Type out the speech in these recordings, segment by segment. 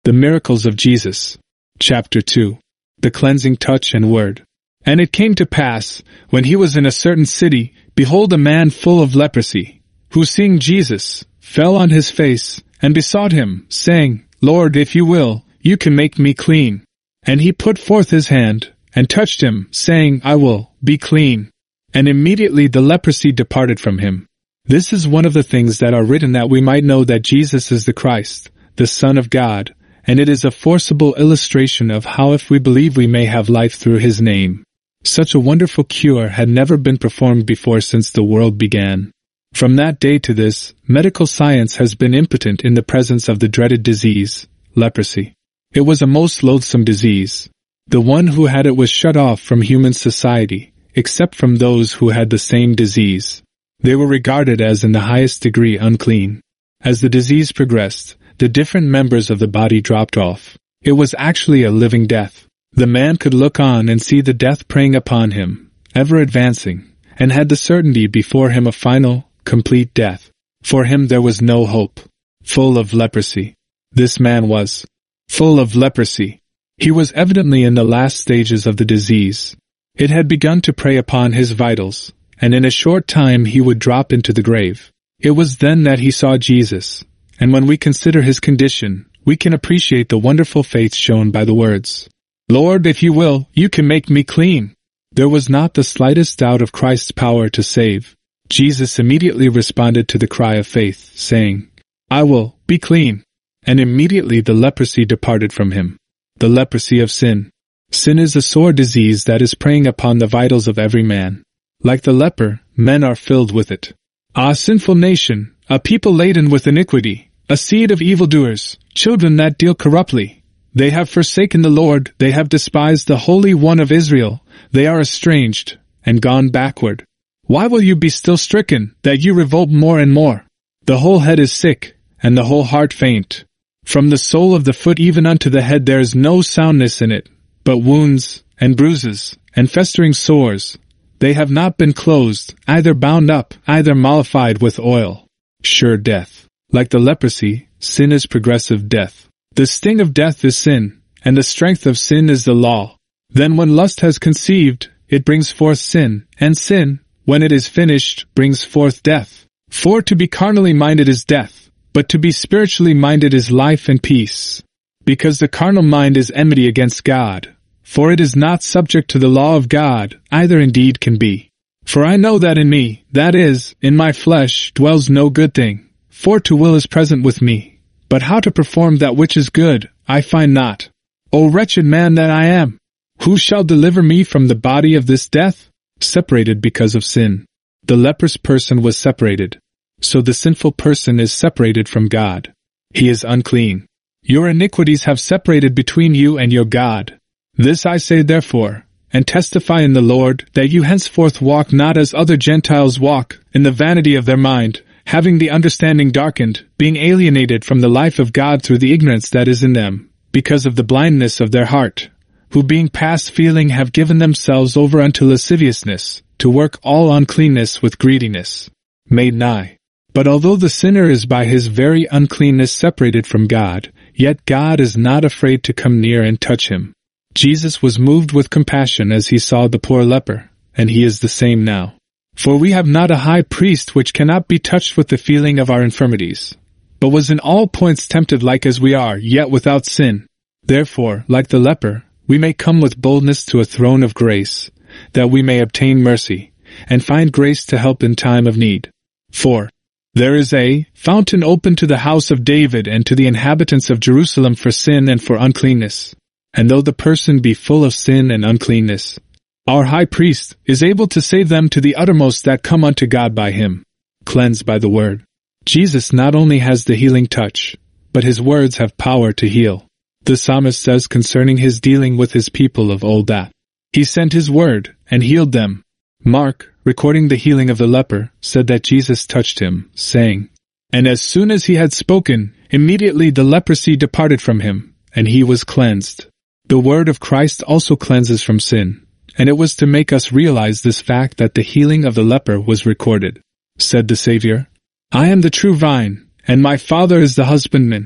The miracles of Jesus. Chapter 2. The cleansing touch and word. And it came to pass, when he was in a certain city, behold, a man full of leprosy, who seeing Jesus, fell on his face, and besought him, saying, Lord, if you will, you can make me clean. And he put forth his hand, and touched him, saying, I will, be clean. And immediately the leprosy departed from him. This is one of the things that are written that we might know that Jesus is the Christ, the Son of God, and it is a forcible illustration of how if we believe we may have life through his name. Such a wonderful cure had never been performed before since the world began. From that day to this, medical science has been impotent in the presence of the dreaded disease, leprosy. It was a most loathsome disease. The one who had it was shut off from human society, except from those who had the same disease. They were regarded as in the highest degree unclean. As the disease progressed, the different members of the body dropped off. It was actually a living death. The man could look on and see the death preying upon him, ever advancing, and had the certainty before him of final, complete death. For him there was no hope. Full of leprosy. This man was full of leprosy. He was evidently in the last stages of the disease. It had begun to prey upon his vitals, and in a short time he would drop into the grave. It was then that he saw Jesus, and when we consider his condition, we can appreciate the wonderful faith shown by the words, Lord, if you will, you can make me clean. There was not the slightest doubt of Christ's power to save. Jesus immediately responded to the cry of faith, saying, I will, be clean. And immediately the leprosy departed from him. The leprosy of sin. Sin is a sore disease that is preying upon the vitals of every man. Like the leper, men are filled with it. Ah, sinful nation, a people laden with iniquity, a seed of evildoers, children that deal corruptly. They have forsaken the Lord, they have despised the Holy One of Israel, they are estranged, and gone backward. Why will you be still stricken, that you revolt more and more? The whole head is sick, and the whole heart faint. From the sole of the foot even unto the head there is no soundness in it, but wounds, and bruises, and festering sores. They have not been closed, either bound up, either mollified with oil. Sure death. Like the leprosy, sin is progressive death. The sting of death is sin, and the strength of sin is the law. Then when lust has conceived, it brings forth sin, and sin, when it is finished, brings forth death. For to be carnally minded is death, but to be spiritually minded is life and peace. Because the carnal mind is enmity against God, for it is not subject to the law of God, either indeed can be. For I know that in me, that is, in my flesh, dwells no good thing, for to will is present with me. But how to perform that which is good, I find not. O wretched man that I am! Who shall deliver me from the body of this death? Separated because of sin. The leprous person was separated. So the sinful person is separated from God. He is unclean. Your iniquities have separated between you and your God. This I say therefore, and testify in the Lord, that you henceforth walk not as other Gentiles walk, in the vanity of their mind, having the understanding darkened, being alienated from the life of God through the ignorance that is in them, because of the blindness of their heart, who being past feeling have given themselves over unto lasciviousness, to work all uncleanness with greediness. Made nigh. But although the sinner is by his very uncleanness separated from God, yet God is not afraid to come near and touch him. Jesus was moved with compassion as he saw the poor leper, and he is the same now. For we have not a high priest which cannot be touched with the feeling of our infirmities, but was in all points tempted like as we are, yet without sin. Therefore, like the leper, we may come with boldness to a throne of grace, that we may obtain mercy, and find grace to help in time of need. For there is a fountain open to the house of David and to the inhabitants of Jerusalem for sin and for uncleanness. And though the person be full of sin and uncleanness, our high priest is able to save them to the uttermost that come unto God by him, cleansed by the word. Jesus not only has the healing touch, but his words have power to heal. The psalmist says concerning his dealing with his people of old that he sent his word and healed them. Mark, recording the healing of the leper, said that Jesus touched him, saying, And as soon as he had spoken, immediately the leprosy departed from him, and he was cleansed. The word of Christ also cleanses from sin. And it was to make us realize this fact that the healing of the leper was recorded. Said the Savior, I am the true vine, and my Father is the husbandman.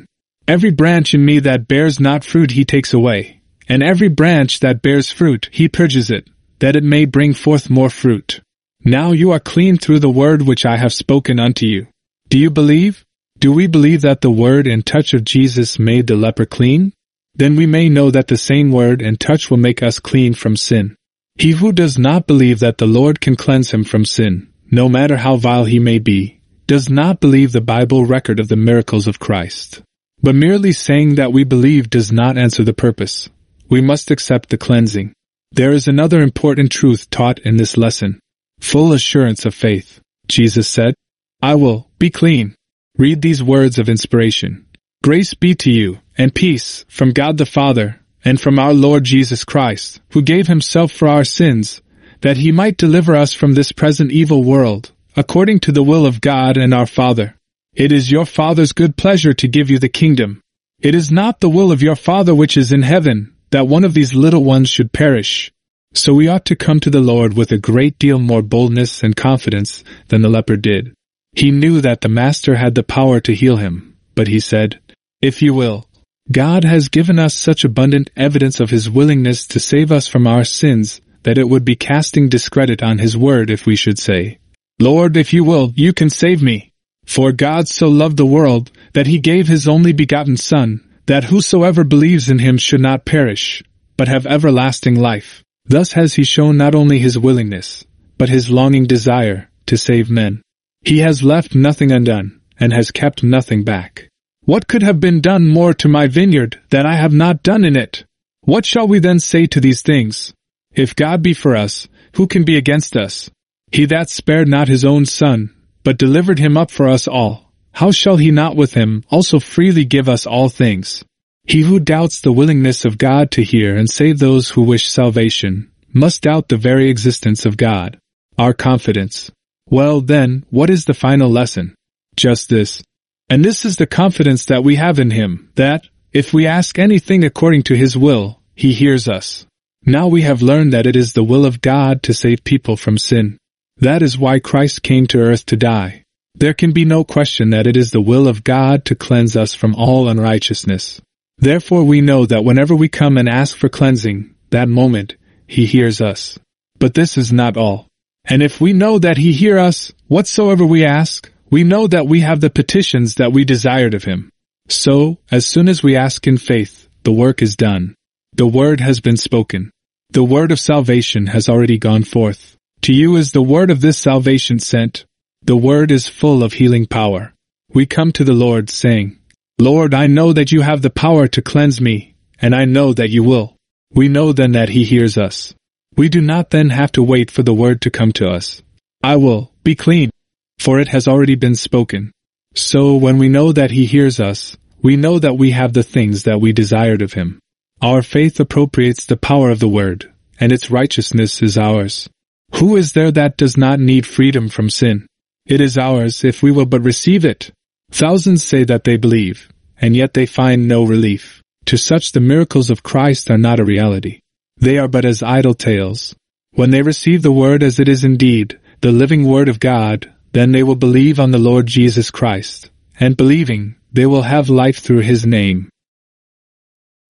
Every branch in me that bears not fruit he takes away, and every branch that bears fruit he purges it, that it may bring forth more fruit. Now you are clean through the word which I have spoken unto you. Do you believe? Do we believe that the word and touch of Jesus made the leper clean? Then we may know that the same word and touch will make us clean from sin. He who does not believe that the Lord can cleanse him from sin, no matter how vile he may be, does not believe the Bible record of the miracles of Christ. But merely saying that we believe does not answer the purpose. We must accept the cleansing. There is another important truth taught in this lesson. Full assurance of faith. Jesus said, I will be clean. Read these words of inspiration. Grace be to you, and peace, from God the Father, and from our Lord Jesus Christ, who gave himself for our sins, that he might deliver us from this present evil world, according to the will of God and our Father. It is your Father's good pleasure to give you the kingdom. It is not the will of your Father which is in heaven, that one of these little ones should perish. So we ought to come to the Lord with a great deal more boldness and confidence than the leper did. He knew that the Master had the power to heal him, but he said, If you will. God has given us such abundant evidence of his willingness to save us from our sins that it would be casting discredit on his word if we should say, Lord, if you will, you can save me. For God so loved the world that he gave his only begotten Son, that whosoever believes in him should not perish, but have everlasting life. Thus has he shown not only his willingness, but his longing desire to save men. He has left nothing undone, and has kept nothing back. What could have been done more to my vineyard that I have not done in it? What shall we then say to these things? If God be for us, who can be against us? He that spared not his own Son, but delivered him up for us all, how shall he not with him also freely give us all things? He who doubts the willingness of God to hear and save those who wish salvation must doubt the very existence of God. Our confidence. Well then, what is the final lesson? Just this. And this is the confidence that we have in him, that, if we ask anything according to his will, he hears us. Now we have learned that it is the will of God to save people from sin. That is why Christ came to earth to die. There can be no question that it is the will of God to cleanse us from all unrighteousness. Therefore we know that whenever we come and ask for cleansing, that moment, he hears us. But this is not all. And if we know that he hears us, whatsoever we ask, we know that we have the petitions that we desired of him. So, as soon as we ask in faith, the work is done. The word has been spoken. The word of salvation has already gone forth. To you is the word of this salvation sent. The word is full of healing power. We come to the Lord saying, Lord, I know that you have the power to cleanse me, and I know that you will. We know then that he hears us. We do not then have to wait for the word to come to us. I will be clean, for it has already been spoken. So when we know that he hears us, we know that we have the things that we desired of him. Our faith appropriates the power of the word, and its righteousness is ours. Who is there that does not need freedom from sin? It is ours if we will but receive it. Thousands say that they believe, and yet they find no relief. To such the miracles of Christ are not a reality. They are but as idle tales. When they receive the word as it is indeed, the living word of God, then they will believe on the Lord Jesus Christ, and believing, they will have life through his name.